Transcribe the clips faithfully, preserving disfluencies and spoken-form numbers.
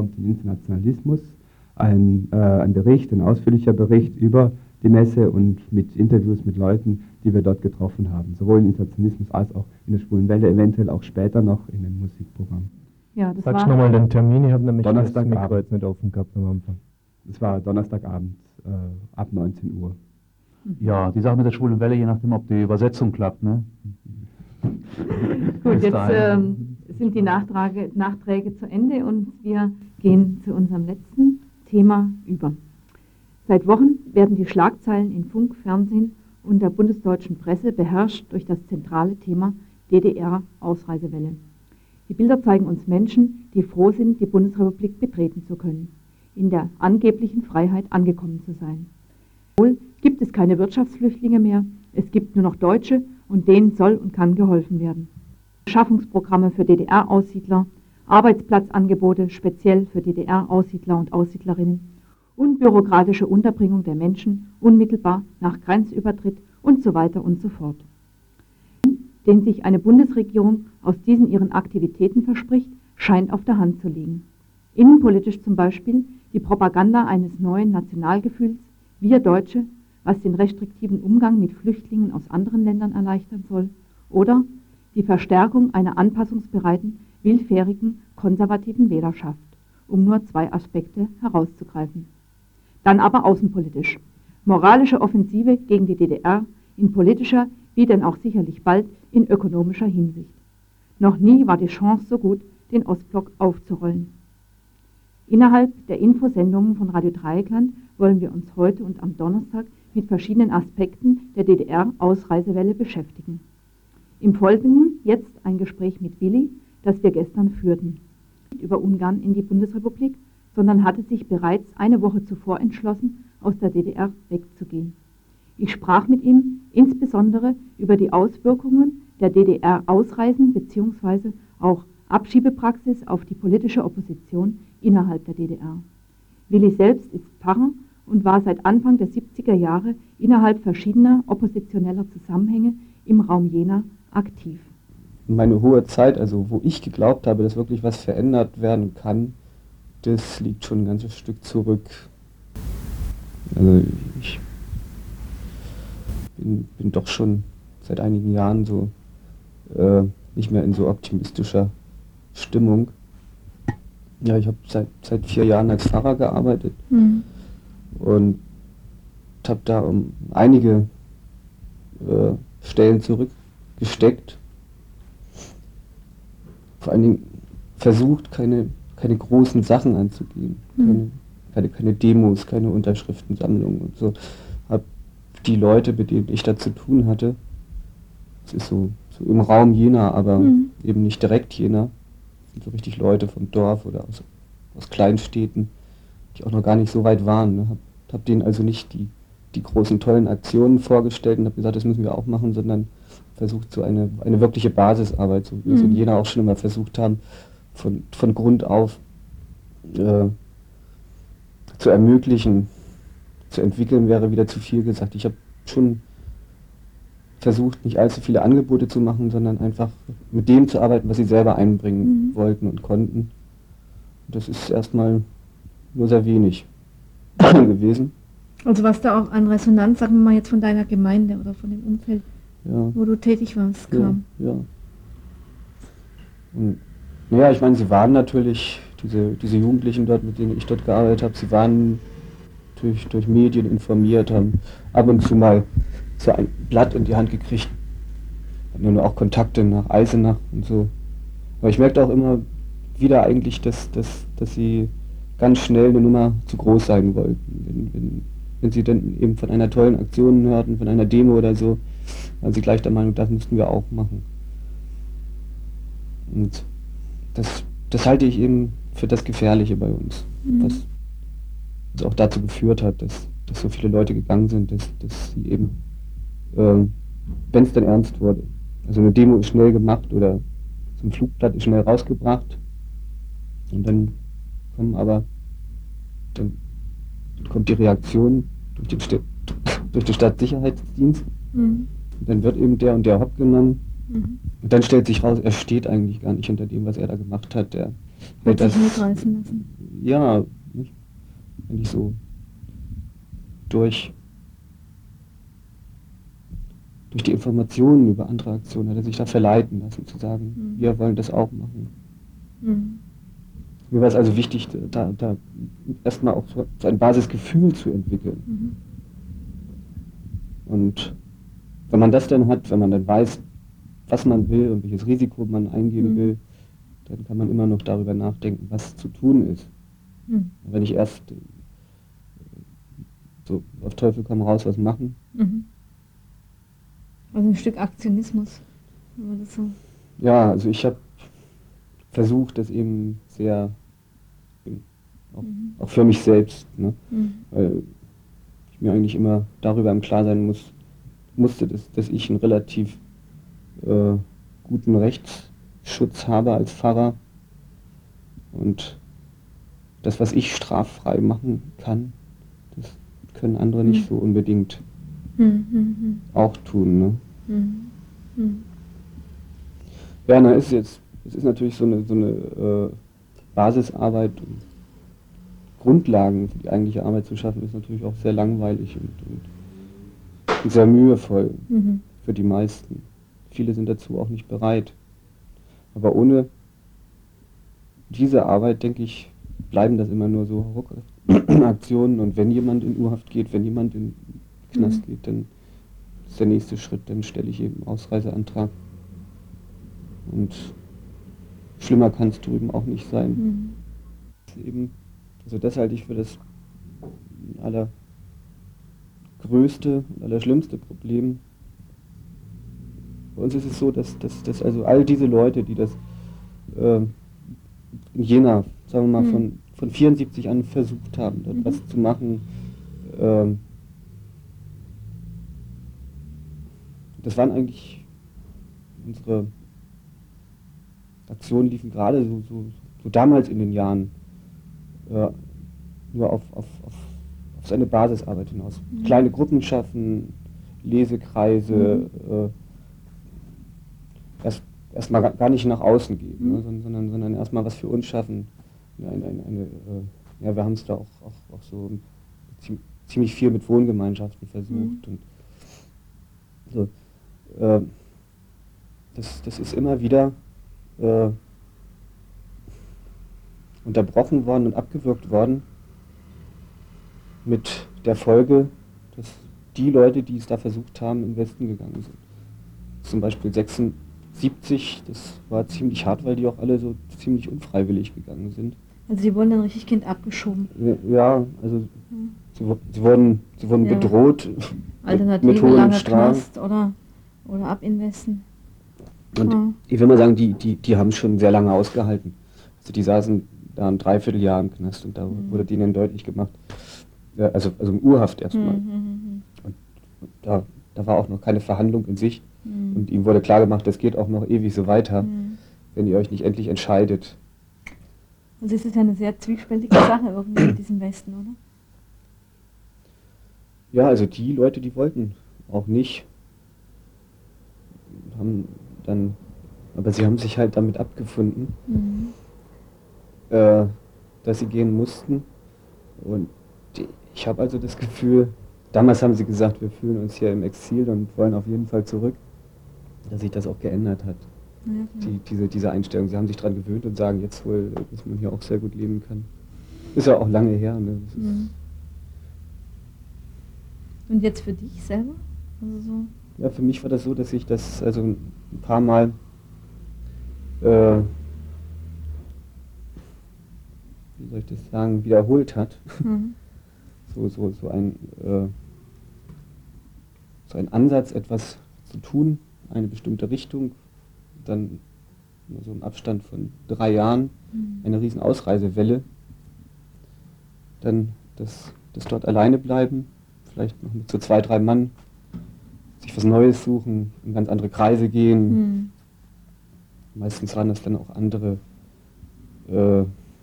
und den Internationalismus, ein, äh, ein Bericht, ein ausführlicher Bericht über die Messe und mit Interviews mit Leuten, die wir dort getroffen haben, sowohl im Internationalismus als auch in der Schwulen Welle, eventuell auch später noch in dem Musikprogramm. Ja, das Sagst war nochmal den Termin, ich habe nämlich das Mikro Donnerstagabend. jetzt nicht offen gehabt am Anfang. Es war Donnerstagabend äh, ab neunzehn Uhr. Ja, die Sache mit der Schwulen Welle, je nachdem, ob die Übersetzung klappt, ne? Gut, jetzt ähm, sind die Nachtrage, Nachträge zu Ende und wir gehen zu unserem letzten Thema über. Seit Wochen werden die Schlagzeilen in Funk, Fernsehen und der bundesdeutschen Presse beherrscht durch das zentrale Thema D D R-Ausreisewelle. Die Bilder zeigen uns Menschen, die froh sind, die Bundesrepublik betreten zu können, in der angeblichen Freiheit angekommen zu sein. Wohl gibt es keine Wirtschaftsflüchtlinge mehr, es gibt nur noch Deutsche und denen soll und kann geholfen werden. Beschaffungsprogramme für D D R-Aussiedler, Arbeitsplatzangebote speziell für D D R-Aussiedler und Aussiedlerinnen und bürokratische Unterbringung der Menschen unmittelbar nach Grenzübertritt und so weiter und so fort. Den sich eine Bundesregierung aus diesen ihren Aktivitäten verspricht, scheint auf der Hand zu liegen. Innenpolitisch zum Beispiel die Propaganda eines neuen Nationalgefühls, wir Deutsche, was den restriktiven Umgang mit Flüchtlingen aus anderen Ländern erleichtern soll, oder die Verstärkung einer anpassungsbereiten, willfährigen, konservativen Wählerschaft, um nur zwei Aspekte herauszugreifen. Dann aber außenpolitisch. Moralische Offensive gegen die D D R in politischer, wie denn auch sicherlich bald in ökonomischer Hinsicht. Noch nie war die Chance so gut, den Ostblock aufzurollen. Innerhalb der Infosendungen von Radio Dreieckland wollen wir uns heute und am Donnerstag mit verschiedenen Aspekten der D D R-Ausreisewelle beschäftigen. Im Folgenden jetzt ein Gespräch mit Willi, das wir gestern führten. Nicht über Ungarn in die Bundesrepublik, sondern hatte sich bereits eine Woche zuvor entschlossen, aus der D D R wegzugehen. Ich sprach mit ihm insbesondere über die Auswirkungen der D D R-Ausreisen bzw. auch Abschiebepraxis auf die politische Opposition innerhalb der D D R. Willi selbst ist Pfarrer und war seit Anfang der siebziger Jahre innerhalb verschiedener oppositioneller Zusammenhänge im Raum Jena aktiv. Meine hohe Zeit, also wo ich geglaubt habe, dass wirklich was verändert werden kann, das liegt schon ein ganzes Stück zurück. Also ich bin, bin doch schon seit einigen Jahren so äh, nicht mehr in so optimistischer Stimmung. Ja, ich habe seit, seit vier Jahren als Pfarrer gearbeitet mhm. und habe da um einige äh, Stellen zurückgesteckt. Vor allen Dingen versucht, keine, keine großen Sachen anzugehen, mhm. keine, keine, keine Demos, keine Unterschriftensammlungen und so. Habe die Leute, mit denen ich da zu tun hatte, es ist so, so im Raum Jena, aber mhm. eben nicht direkt Jena, so richtig Leute vom Dorf oder aus, aus Kleinstädten, die auch noch gar nicht so weit waren. Ne? Hab, hab denen also nicht die, die großen tollen Aktionen vorgestellt und habe gesagt, das müssen wir auch machen, sondern versucht so eine, eine wirkliche Basisarbeit, so wie wir es in Jena auch schon immer versucht haben, von, von Grund auf äh, zu ermöglichen, zu entwickeln, wäre wieder zu viel gesagt. Ich habe schon versucht, nicht allzu viele Angebote zu machen, sondern einfach mit dem zu arbeiten, was sie selber einbringen mhm. wollten und konnten. Und das ist erstmal nur sehr wenig gewesen. Also was da auch an Resonanz, sagen wir mal jetzt von deiner Gemeinde oder von dem Umfeld, ja. wo du tätig warst, kam. Ja, ja. Und naja, ich meine, sie waren natürlich, diese, diese Jugendlichen dort, mit denen ich dort gearbeitet habe, sie waren durch, durch Medien informiert, haben ab und zu mal so ein Blatt in die Hand gekriegt. Hatten nur auch Kontakte nach Eisenach und so. Aber ich merkte auch immer wieder eigentlich, dass, dass, dass sie ganz schnell eine Nummer zu groß sein wollten. Wenn, wenn, wenn sie dann eben von einer tollen Aktion hörten, von einer Demo oder so, waren sie gleich der Meinung, das müssten wir auch machen. Und das, das halte ich eben für das Gefährliche bei uns. Mhm. Was, was auch dazu geführt hat, dass, dass so viele Leute gegangen sind, dass, dass sie eben Ähm, wenn es dann ernst wurde. Also eine Demo ist schnell gemacht oder so ein Flugblatt ist schnell rausgebracht und dann kommen aber dann kommt die Reaktion durch den, St durch den Stadtsicherheitsdienst mhm. und dann wird eben der und der Hopp genommen Mhm. Und dann stellt sich raus, er steht eigentlich gar nicht hinter dem, was er da gemacht hat. Der hat sich mitreißen lassen. Ja, nicht, eigentlich so durch, durch die Informationen über andere Aktionen hat er sich da verleiten lassen, zu sagen, mhm. wir wollen das auch machen. Mhm. Mir war es also wichtig, da, da erstmal auch so, so ein Basisgefühl zu entwickeln. Mhm. Und wenn man das dann hat, wenn man dann weiß, was man will und welches Risiko man eingehen mhm. will, dann kann man immer noch darüber nachdenken, was zu tun ist. Mhm. Wenn ich erst so auf Teufel komm raus was machen. Mhm. Also ein Stück Aktionismus, wenn man das so... Ja, also ich habe versucht, das eben sehr, auch, mhm. auch für mich selbst, ne? Mhm. Weil ich mir eigentlich immer darüber im Klaren sein muss, musste, dass, dass ich einen relativ äh, guten Rechtsschutz habe als Pfarrer und das, was ich straffrei machen kann, das können andere mhm. nicht so unbedingt mhm. auch tun. Ne? Mhm. Mhm. Ja, na, ist jetzt, es ist natürlich so eine, so eine äh, Basisarbeit, um Grundlagen für die eigentliche Arbeit zu schaffen, ist natürlich auch sehr langweilig und, und, und sehr mühevoll mhm. für die meisten. Viele sind dazu auch nicht bereit. Aber ohne diese Arbeit, denke ich, bleiben das immer nur so Aktionen und wenn jemand in U-Haft geht, wenn jemand in den Knast mhm. geht, dann ist der nächste Schritt, dann stelle ich eben Ausreiseantrag. Und schlimmer kann es drüben auch nicht sein. Mhm. Das eben, also das halte ich für das allergrößte und allerschlimmste Problem. Bei uns ist es so, dass, dass, dass also all diese Leute, die das äh, in Jena, sagen wir mal, mhm. von, von vierundsiebzig an versucht haben, dort mhm. was zu machen, äh, das waren eigentlich unsere Aktionen liefen gerade so, so, so damals in den Jahren äh, nur auf, auf, auf, auf seine Basisarbeit hinaus. Mhm. Kleine Gruppen schaffen, Lesekreise, mhm. äh, erst erstmal gar nicht nach außen gehen, mhm. ne, sondern, sondern erstmal was für uns schaffen. Ja, eine, eine, eine, äh, ja, wir haben es da auch, auch, auch so ziemlich viel mit Wohngemeinschaften versucht. Mhm. Und so, äh, das, das ist immer wieder äh, unterbrochen worden und abgewürgt worden mit der Folge, dass die Leute, die es da versucht haben, in den Westen gegangen sind. Zum Beispiel sechsundsiebzig, das war ziemlich hart, weil die auch alle so ziemlich unfreiwillig gegangen sind. Also sie wurden dann richtig Kind abgeschoben? Ja, also hm. sie, sie wurden, sie wurden ja. bedroht Alternative mit hohen lange Strafen. Knast oder, oder ab in Westen. Und ja. ich will mal sagen, die, die, die haben es schon sehr lange ausgehalten. Also die saßen da ein Dreivierteljahr im Knast und da mhm. wurde denen deutlich gemacht, ja, also, also im Urhaft erstmal. Mhm. Und, und da, da war auch noch keine Verhandlung in sich. Mhm. Und ihm wurde klar gemacht, das geht auch noch ewig so weiter, mhm. wenn ihr euch nicht endlich entscheidet. Also es ist ja eine sehr zwiespältige Sache irgendwie mit diesem Westen, oder? Ja, also die Leute, die wollten auch nicht, haben dann, aber sie haben sich halt damit abgefunden, mhm. äh, dass sie gehen mussten. Und die, ich habe also das Gefühl, damals haben sie gesagt, wir fühlen uns hier im Exil und wollen auf jeden Fall zurück, dass sich das auch geändert hat. Ja, ja. Die, diese, diese Einstellung, sie haben sich daran gewöhnt und sagen jetzt wohl, dass man hier auch sehr gut leben kann. Ist ja auch lange her. Ne? Das ist mhm. Und jetzt für dich selber? Also so ja, für mich war das so, dass ich das also ein paar Mal äh, wie soll ich das sagen, wiederholt hat. Mhm. so, so, so, ein, äh, so ein Ansatz, etwas zu tun, eine bestimmte Richtung, dann so im Abstand von drei Jahren mhm. eine riesen Ausreisewelle, dann das, das dort alleine bleiben, vielleicht noch mit so zwei, drei Mann, sich was Neues suchen, in ganz andere Kreise gehen. Mhm. Meistens waren das dann auch andere, äh,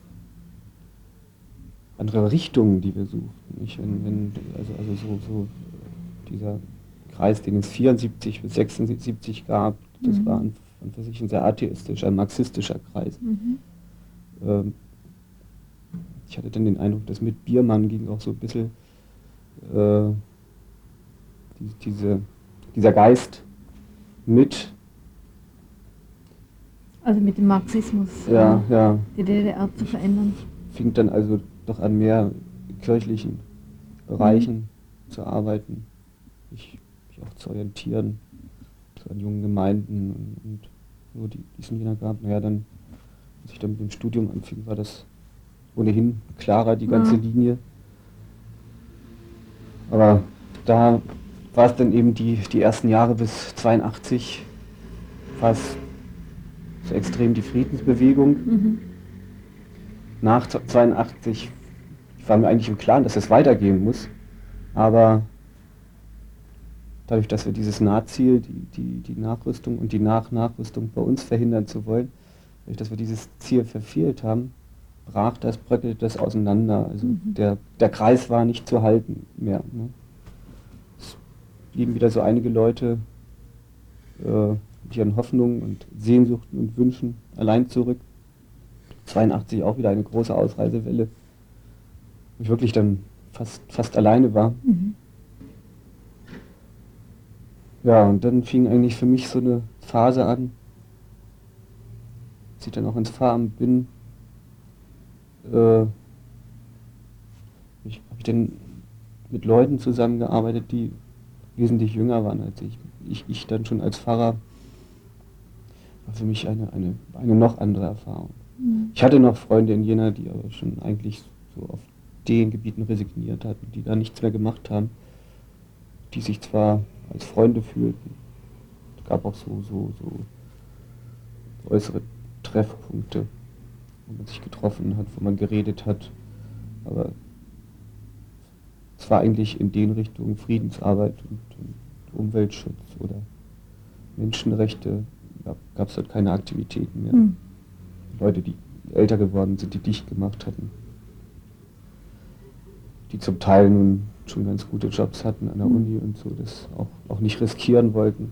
andere Richtungen, die wir suchten. Nicht? Wenn, wenn, also also so, so dieser Kreis, den es vierundsiebzig bis sechsundsiebzig gab, Das Mhm. war an, an für sich ein sehr atheistischer, marxistischer Kreis. Mhm. Ähm, ich hatte dann den Eindruck, dass mit Biermann ging auch so ein bisschen äh, die, diese, dieser Geist mit. Also mit dem Marxismus, Ja, äh, ja. die D D R zu verändern. Fing dann also doch an mehr kirchlichen Bereichen mhm. zu arbeiten, mich, mich auch zu orientieren, so an jungen Gemeinden und, und so, die die es in Jena gab. Naja, dann, als ich dann mit dem Studium anfing, war das ohnehin klarer, die ganze ja. Linie. Aber da war es dann eben die, die ersten Jahre bis zweiundachtzig, war es so extrem die Friedensbewegung. Mhm. Nach zweiundachtzig war mir eigentlich im Klaren, dass es weitergehen muss, aber dadurch, dass wir dieses Nahziel, die, die, die Nachrüstung und die Nach-Nachrüstung bei uns verhindern zu wollen, dadurch, dass wir dieses Ziel verfehlt haben, brach das, bröckelte das auseinander. Also mhm. der, der Kreis war nicht zu halten mehr. Ne? Es blieben wieder so einige Leute äh, mit ihren Hoffnungen und Sehnsuchten und Wünschen allein zurück. zweiundachtzig auch wieder eine große Ausreisewelle, wo ich wirklich dann fast, fast alleine war. Mhm. Ja, und dann fing eigentlich für mich so eine Phase an, als ich dann auch ins Pfarramt bin, äh, ich, habe ich dann mit Leuten zusammengearbeitet, die wesentlich jünger waren als ich. Ich, ich dann schon als Pfarrer, war für mich eine, eine, eine noch andere Erfahrung. Mhm. Ich hatte noch Freunde in Jena, die aber schon eigentlich so auf den Gebieten resigniert hatten, die da nichts mehr gemacht haben, die sich zwar als Freunde fühlten. Es gab auch so, so, so äußere Treffpunkte, wo man sich getroffen hat, wo man geredet hat, aber es war eigentlich in den Richtungen Friedensarbeit und, und Umweltschutz oder Menschenrechte, da gab es dort keine Aktivitäten mehr. Mhm. Leute, die älter geworden sind, die dicht gemacht hatten, die zum Teil nun schon ganz gute Jobs hatten an der mhm. Uni und so, das auch, auch nicht riskieren wollten.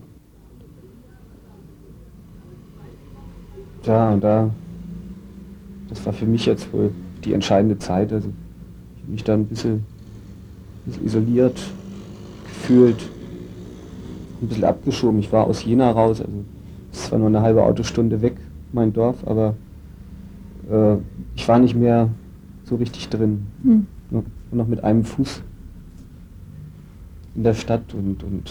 Ja, und da, das war für mich jetzt wohl die entscheidende Zeit, also ich habe mich da ein bisschen, ein bisschen isoliert gefühlt, ein bisschen abgeschoben. Ich war aus Jena raus, also es war nur eine halbe Autostunde weg, mein Dorf, aber äh, ich war nicht mehr so richtig drin. Mhm. Nur noch mit einem Fuß in der Stadt und, und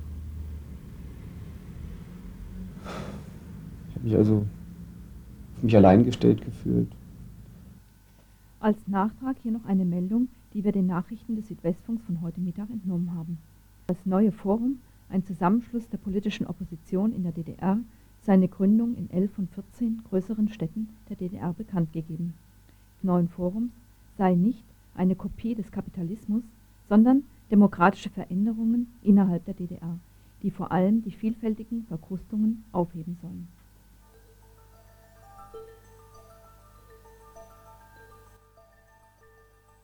ich habe mich also auf mich allein gestellt gefühlt. Als Nachtrag hier noch eine Meldung, die wir den Nachrichten des Südwestfunks von heute Mittag entnommen haben. Das neue Forum, ein Zusammenschluss der politischen Opposition in der D D R, seine Gründung in elf von vierzehn größeren Städten der D D R bekannt gegeben. Des neuen Forums sei nicht eine Kopie des Kapitalismus, sondern demokratische Veränderungen innerhalb der D D R, die vor allem die vielfältigen Verkrustungen aufheben sollen.